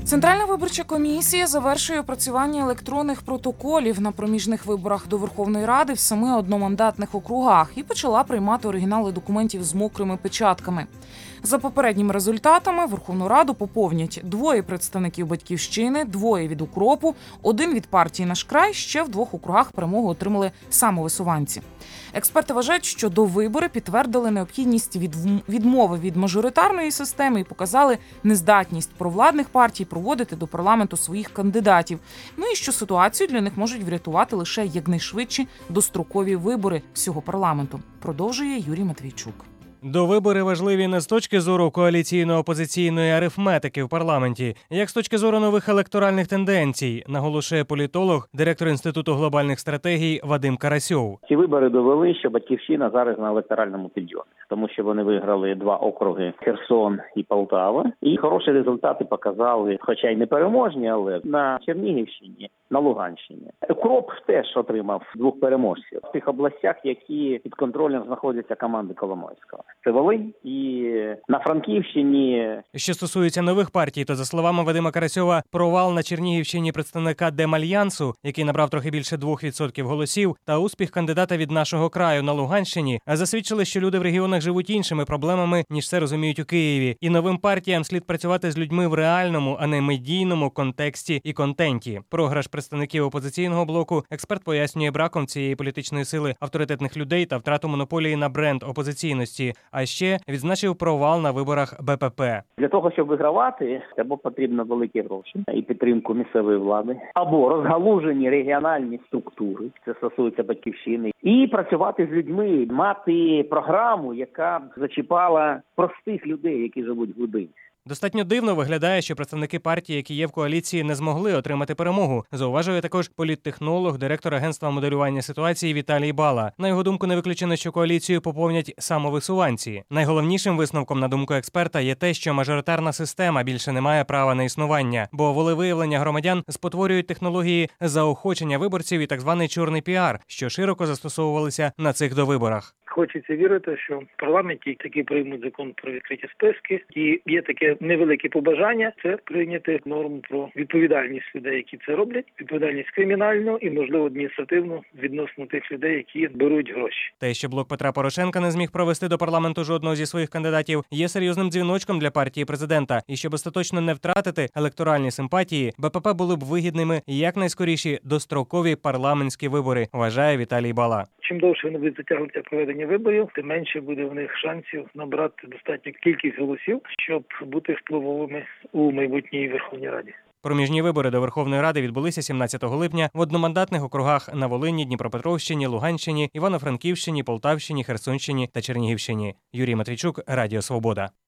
Центральна виборча комісія завершує опрацювання електронних протоколів на проміжних виборах до Верховної Ради в 7 одномандатних округах і почала приймати оригінали документів з мокрими печатками. За попередніми результатами Верховну Раду поповнять 2 представників «Батьківщини», 2 від «Укропу», 1 від партії «Наш край», ще в 2 округах перемогу отримали самовисуванці. Експерти вважають, що до вибори підтвердили необхідність відмови від мажоритарної системи і показали нездатність провладних партій проводити до парламенту своїх кандидатів. Ну і що ситуацію для них можуть врятувати лише якнайшвидші дострокові вибори всього парламенту, продовжує Юрій Матвійчук. Довибори важливі не з точки зору коаліційно-опозиційної арифметики в парламенті, як з точки зору нових електоральних тенденцій, наголошує політолог, директор Інституту глобальних стратегій Вадим Карасьов. Ці вибори довели, що «Батьківщина» зараз на електоральному підйомі, тому що вони виграли 2 округи – Херсон і Полтава. І хороші результати показали, хоча й не переможні, але на Чернігівщині, на Луганщині. «Укроп» теж отримав 2 переможців в тих областях, які під контролем знаходяться команди Коломойського. Це Волинь і на Франківщині. Що стосується нових партій, то, за словами Вадима Карасьова, провал на Чернігівщині представника Демальянсу, який набрав трохи більше 2% голосів, та успіх кандидата від «Нашого краю» на Луганщині засвідчили, що люди в регіонах живуть іншими проблемами, ніж це розуміють у Києві. І новим партіям слід працювати з людьми в реальному, а не медійному контексті і контенті. Програш представників опозиційного блоку експерт пояснює браком цієї політичної сили авторитетних людей та втрату монополії на бренд опозиційності. А ще відзначив провал на виборах БПП. Для того, щоб вигравати, або потрібно великі гроші і підтримку місцевої влади, або розгалужені регіональні структури, це стосується «Батьківщини», і працювати з людьми, мати програму, яка зачіпала простих людей, які живуть в глибині. Достатньо дивно виглядає, що представники партії, які є в коаліції, не змогли отримати перемогу. Зауважує також політтехнолог, директор агентства моделювання ситуації Віталій Бала. На його думку, не виключено, що коаліцію поповнять самовисуванці. Найголовнішим висновком, на думку експерта, є те, що мажоритарна система більше не має права на існування, бо волевиявлення громадян спотворюють технології заохочення виборців і так званий чорний піар, що широко застосовувалися на цих довиборах. Хочеться вірити, що в парламенті таки приймуть закон про відкриті списки, і є таке невелике побажання – це прийняти норму про відповідальність людей, які це роблять, відповідальність кримінальну і, можливо, адміністративну відносно тих людей, які беруть гроші. Те, що блок Петра Порошенка не зміг провести до парламенту жодного зі своїх кандидатів, є серйозним дзвіночком для партії президента. І щоб остаточно не втратити електоральні симпатії, БПП були б вигідними якнайскоріші дострокові парламентські вибори, вважає Віталій Бала. Чим довше вони будуть затягувати проведення виборів, тим менше буде в них шансів набрати достатню кількість голосів, щоб бути впливовими у майбутній Верховній Раді. Проміжні вибори до Верховної Ради відбулися 17 липня в одномандатних округах на Волині, Дніпропетровщині, Луганщині, Івано-Франківщині, Полтавщині, Херсонщині та Чернігівщині. Юрій Матвійчук, Радіо Свобода.